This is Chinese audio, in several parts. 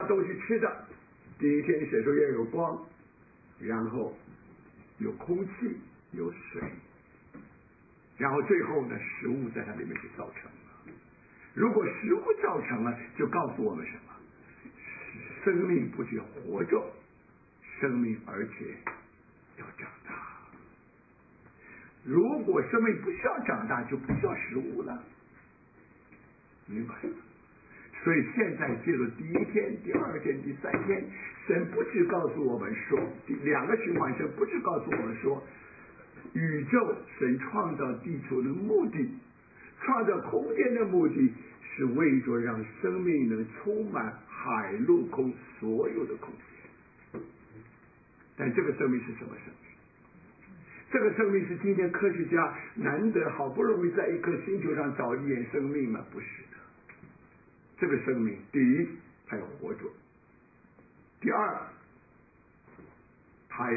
东西吃的，第一天写说要有光，然后有空气，有水，然后最后呢，食物在它里面就造成了。如果食物造成了，就告诉我们什么？生命不仅活着，生命而且要长大。如果生命不需要长大，就不需要食物了，明白吗？所以现在进入第一天、第二天、第三天，神不只告诉我们说，两个循环，神不只告诉我们说，宇宙神创造地球的目的，创造空间的目的是为着让生命能充满海陆空所有的空间。但这个生命是什么生命？这个生命是今天科学家难得好不容易在一颗星球上找一点生命吗？不是的。这个生命，第一，它要活着；第二，它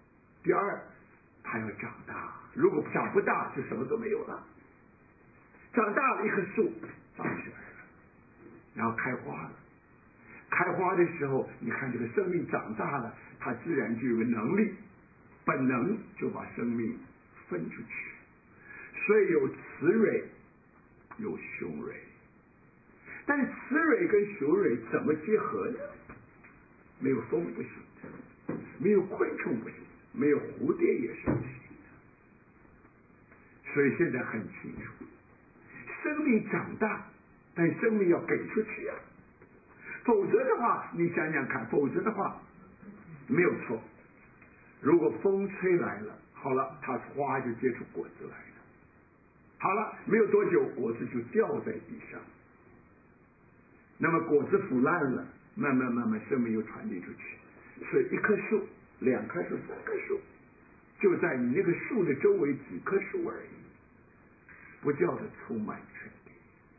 要长大。如果长不大，就什么都没有了。长大了，一棵树长起来了，然后开花了。开花的时候，你看这个生命长大了，它自然就有个能力，本能就把生命分出去。所以有雌蕊，有雄蕊。但是雌蕊跟雄蕊怎么结合呢？没有风不行，没有昆虫不行，没有蝴蝶也是不行的。所以现在很清楚，生命长大，但生命要给出去啊。否则的话，你想想看，否则的话没有错。如果风吹来了，好了，它花就结出果子来了。好了，没有多久，果子就掉在地上。那么果子腐烂了，慢慢生命又传递出去。所以一棵树、两棵树、三棵树，就在你那个树的周围几棵树而已，不叫做充满全地。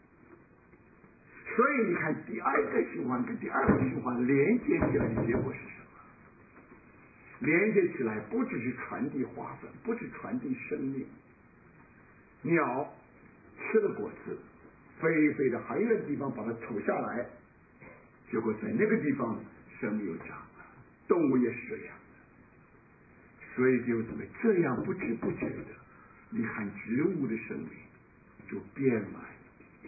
所以你看，第二个循环跟第二个循环连接起来的结果是什么？连接起来不只是传递花粉，不只传递生命。鸟吃了果子，飞到很远的地方把它吐下来，结果在那个地方生命又长了。动物也是这样的。所以就怎么这样不知不觉的，你看植物的生命就遍满地面。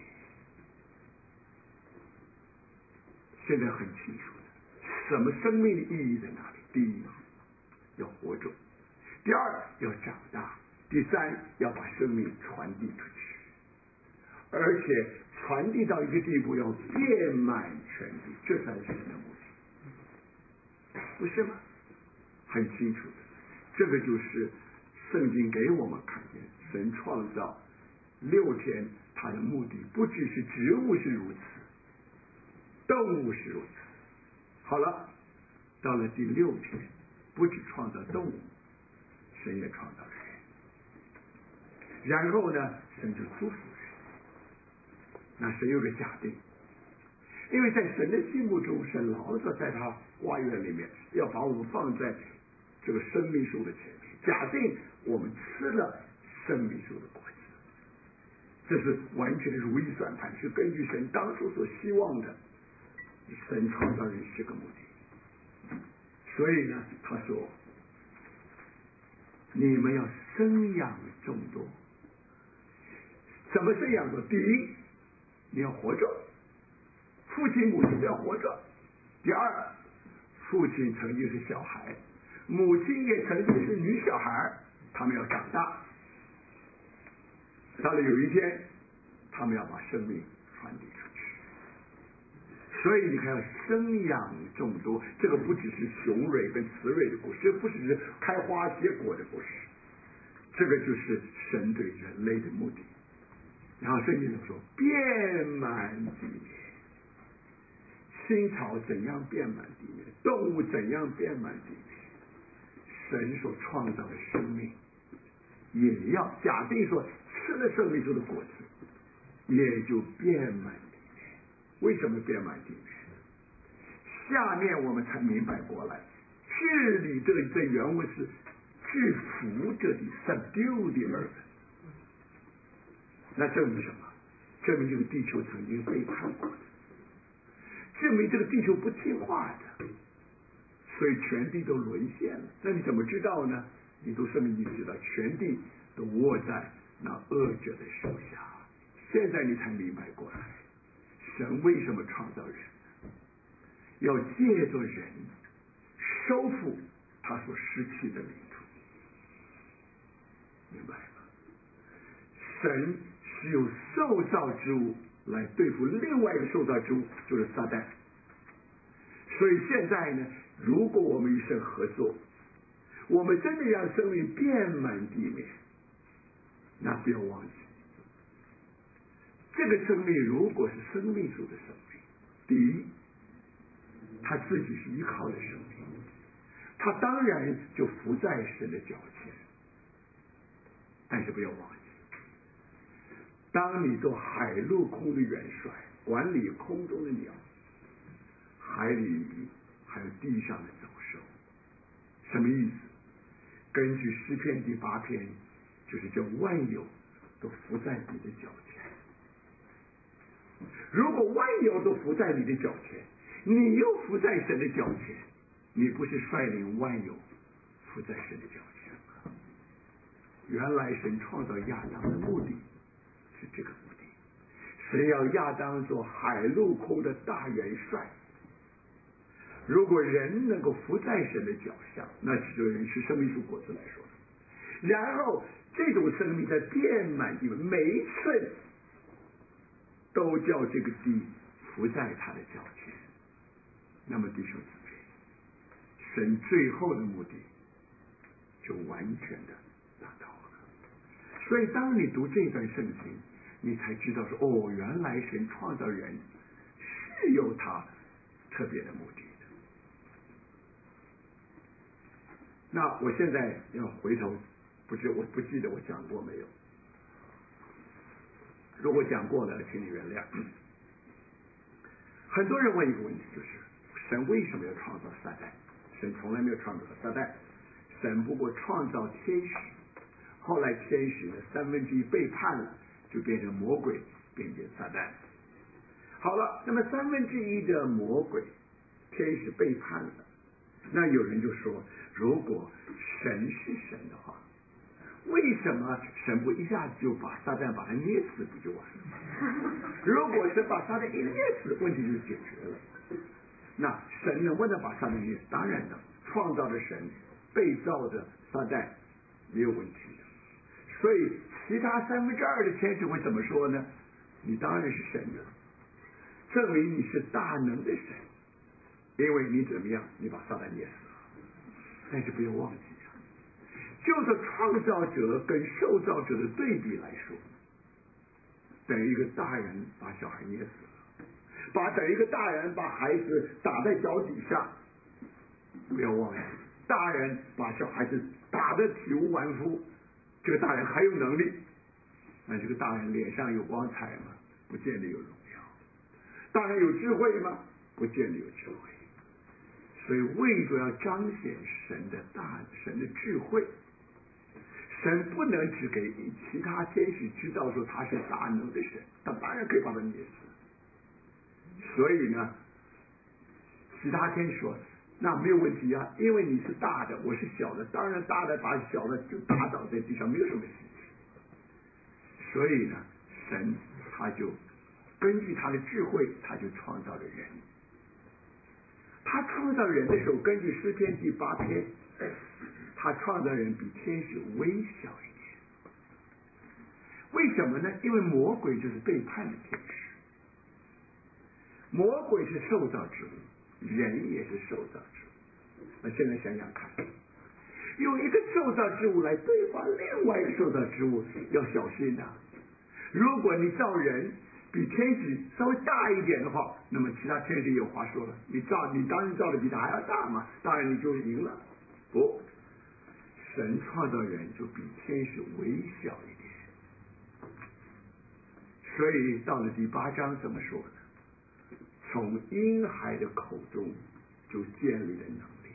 现在很清楚的，什么生命的意义在哪里？第一，要活着；第二，要长大；第三，要把生命传递出去，而且传递到一个地步，要遍满全地，这才是神的目的，不是吗？很清楚的，这个就是圣经给我们看见，神创造6天，他的目的不只是植物是如此，动物是如此。好了，到了第6天，不只创造动物，神也创造人。然后呢，神就祝福人。那神有个假定，因为在神的心目中，神老早在他花园里面要把我们放在这个生命树的前面，假定我们吃了生命树的果子，这是完全的如意算盘，是根据神当初所希望的。神创造人是个目的，所以呢，他说你们要生养众多。怎么生养众多？第一，你要活着，父亲母亲都要活着。第二，父亲曾经是小孩，母亲也曾经是女小孩，他们要长大，到了有一天他们要把生命传递出去。所以你看，要生养众多，这个不只是雄蕊跟雌蕊的故事，不只是开花结果的故事，这个就是神对人类的目的。然后圣经怎么说？遍满地面。青草怎样遍满地面，动物怎样遍满地面，神所创造的生命也要假定说吃了生命树的果子，也就遍满地面。为什么遍满地面？下面我们才明白过来，治理这里的原文是制服这里 subdue the earth。 那证明什么？证明这个地球曾经背叛过的， 证明这个地球不听话的，所以全地都沦陷了。那你怎么知道呢？你读圣经，你知道全地都握在那恶者的手下。现在你才明白过来，神为什么创造人，要借着人收复他所失去的领土，明白吗？神是有受造之物来对付另外一个受造之物，就是撒旦。所以现在呢，如果我们与神合作，我们真的让生命遍满地面，那不要忘记，这个生命如果是生命主的生命，第一，他自己是依靠的生命，他当然就伏在神的脚前。但是不要忘记，当你做海陆空的元帅，管理空中的鸟、海里鱼，还有地上的走兽，什么意思？根据诗篇第8篇，就是叫万有都伏在你的脚前。如果万有都伏在你的脚前，你又伏在神的脚前，你不是率领万有伏在神的脚前吗？原来神创造亚当的目的是这个目的，神要亚当做海陆空的大元帅。如果人能够伏在神的脚下，那这个人是生命树果子来说的。然后这种生命在遍满地，每一寸都叫这个地伏在他的脚前。那么弟兄姊妹，神最后的目的就完全的达到了。所以当你读这段圣经，你才知道说，哦，原来神创造人是有他特别的目的的。那我现在要回头，我不记得我讲过没有。如果讲过了，请你原谅。很多人问一个问题，就是神为什么要创造撒旦？神从来没有创造撒旦，神不过创造天使，后来天使呢1/3背叛了，就变成魔鬼，变成撒旦。好了，那么1/3的魔鬼天使背叛了，那有人就说，如果神是神的话，为什么神不一下子就把撒旦把他捏死不就完了吗？如果是把撒旦一捏死，问题就解决了。那神能不能把撒旦捏死？当然能。创造的神被造的撒旦没有问题的。所以其他2/3的天使会怎么说呢？你当然是神的，证明你是大能的神，因为你怎么样？你把撒旦捏死了。但是不要忘记，就是创造者跟受造者的对比来说，等于一个大人把小孩捏死了，等于一个大人把孩子打在脚底下。不要忘记，大人把小孩子打得体无完肤，这个大人还有能力，那这个大人脸上有光彩吗？不见得有荣耀。大人有智慧吗？不见得有智慧。所以为着要彰显神的智慧，神不能只给其他天使知道说他是大能的神，他当然可以把他捏死。所以呢，其他天使说，那没有问题啊，因为你是大的，我是小的，当然大的把小的就打倒在地上，没有什么稀奇。所以呢，神他就根据他的智慧，他就创造了人。他创造人的时候，根据诗篇第8篇，他创造人比天使微小一点。为什么呢？因为魔鬼就是背叛的天使，魔鬼是受造之物，人也是受造之物。那现在想想看，用一个受造之物来对付另外一个受造之物，要小心啊。如果你造人比天使稍微大一点的话，那么其他天使有话说了，你当然造的比他还要大嘛，当然你就赢了。不，神创造人就比天使微小一点。所以到了第8章怎么说呢？从婴孩的口中就建立了能力。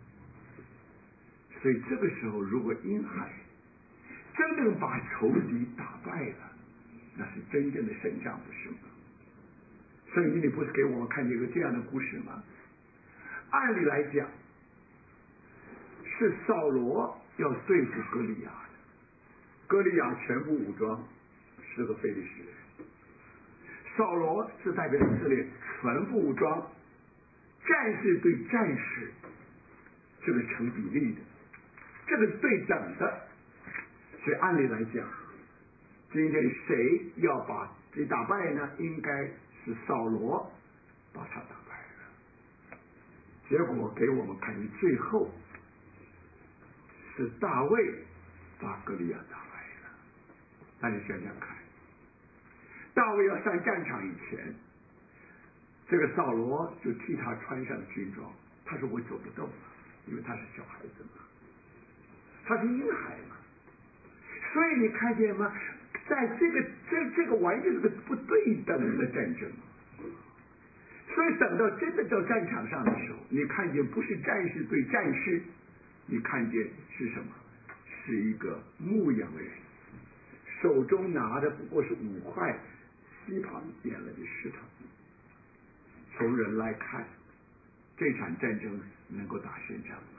所以这个时候，如果婴孩真正把仇敌打败了，那是真正的胜仗，不是吗？ 圣经里不是给我们看见一个这样的故事吗？按理来讲，是扫罗要对付歌利亚的，歌利亚全部武装，是个非利士人。扫罗是代表以色列全副武装，战士对战士，这个成比例的，这个是对等的。所以按理来讲，今天谁要把谁打败呢？应该是扫罗把他打败了。结果给我们看见最后是大卫把歌利亚打败了。那你想想看，大卫要上战场以前，这个扫罗就替他穿上军装。他说我走不动了，因为他是小孩子嘛，他是婴孩嘛。所以你看见吗？在这个完全是个不对等的战争。所以等到真的到战场上的时候，你看见不是战士对战士，你看见是什么？是一个牧羊人，手中拿的不过是5块锡旁点了的石头。从人来看，这场战争能够打胜仗吗？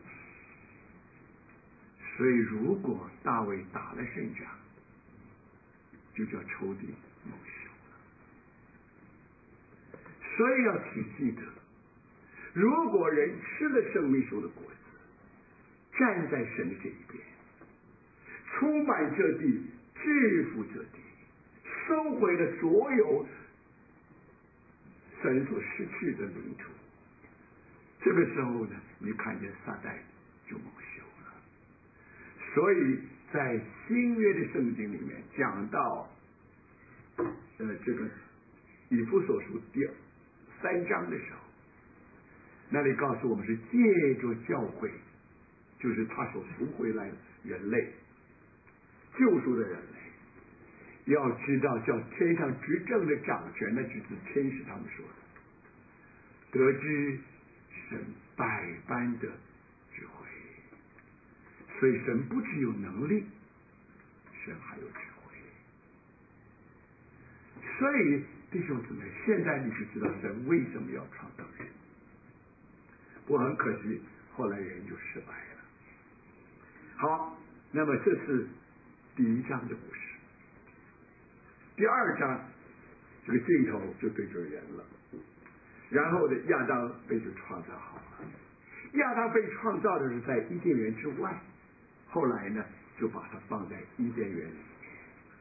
所以如果大卫打了胜仗，就叫仇敌蒙羞了。所以要请记得，如果人吃了生命树的果子，站在神的这一边，出卖这地，制服这地，收回了所有神所失去的领土，这个时候呢，你看见撒旦就蒙羞了。所以在新约的圣经里面讲到这个以弗所书第3章的时候，那里告诉我们是借着教会，就是他所赎回来的人类，救赎的人类，要知道叫天上执政的掌权的就是天使他们说的，得知神百般的智慧。所以神不只有能力，神还有智慧。所以弟兄姊妹，现在你就知道神为什么要创造人。不过很可惜，后来人就失败了。好，那么这是第1章的故事。第2章这个镜头就对准人了。然后呢，亚当被就创造好了。亚当被创造的是在伊甸园之外，后来呢，就把它放在伊甸园里面。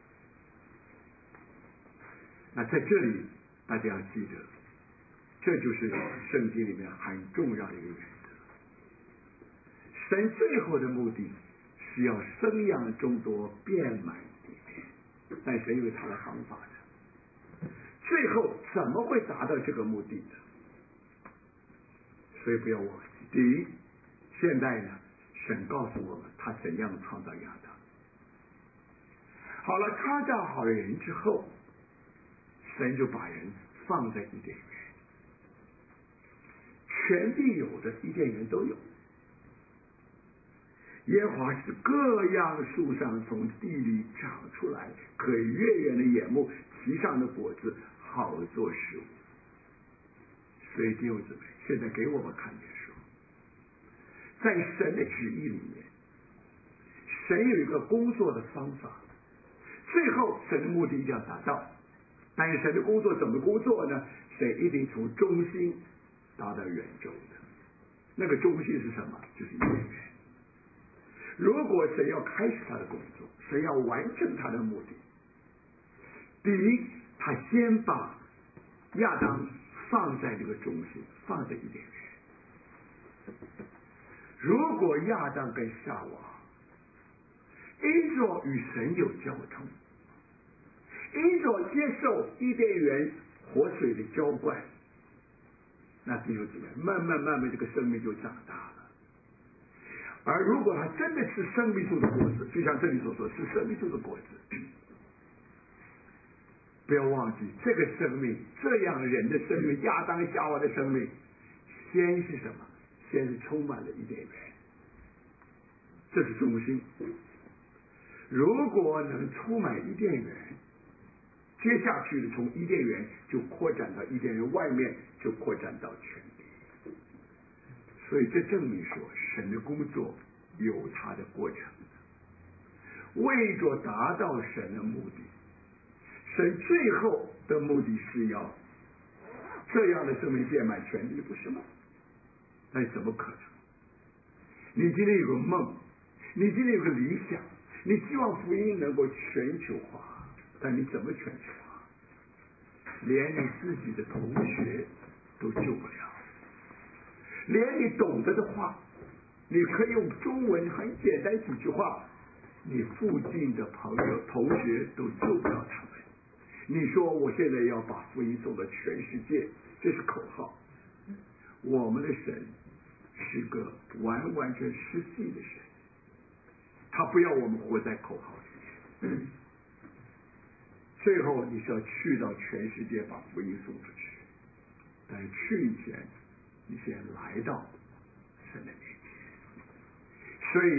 那在这里，大家要记得，这就是圣经里面很重要的一个原则。神最后的目的是要生养众多，遍满地面，但神有他的方法的。最后怎么会达到这个目的的？所以不要忘记，第一，现在呢，神告诉我们他怎样创造亚当。好了，创造好了人之后，神就把人放在伊甸园，全地有的伊甸园都有。耶和华使各样树上从地里长出来，可以悦人的眼目，其上的果子好做食物。所以弟兄姊妹，现在给我们看见说，在神的旨意里面，神有一个工作的方法，最后神的目的一定要达到。但是神的工作怎么工作呢？神一定从中心达到圆周的。那个中心是什么？就是伊甸园。如果神要开始他的工作，神要完成他的目的，第一，他先把亚当放在这个中心，放在伊甸园。如果亚当跟夏娃因着与神有交通，因着接受伊甸园活水的浇灌，那弟兄姊妹，慢慢这个生命就长大了。而如果他真的是生命树的果子，就像这里所说是生命树的果子，不要忘记这个生命，这样人的生命，亚当夏娃的生命，先是什么？先是充满了伊甸园，这是中心。如果能充满伊甸园， 接下去的从伊甸园就扩展到伊甸园外面，就扩展到全地。所以这证明说，神的工作有他的过程，为着达到神的目的，神最后的目的是要这样的生命遍满全地，不是吗？那怎么可能？你今天有个梦，你今天有个理想，你希望福音能够全球化，但你怎么全球化？连你自己的同学都救不了，连你懂得的话，你可以用中文很简单几句话，你附近的朋友同学都救不了他们。你说我现在要把福音送到全世界，这是口号。我们的神是个完完全实际的神，他不要我们活在口号里面。最后你是要去到全世界把福音送出去，但是去以前，你先来到神的面前。所以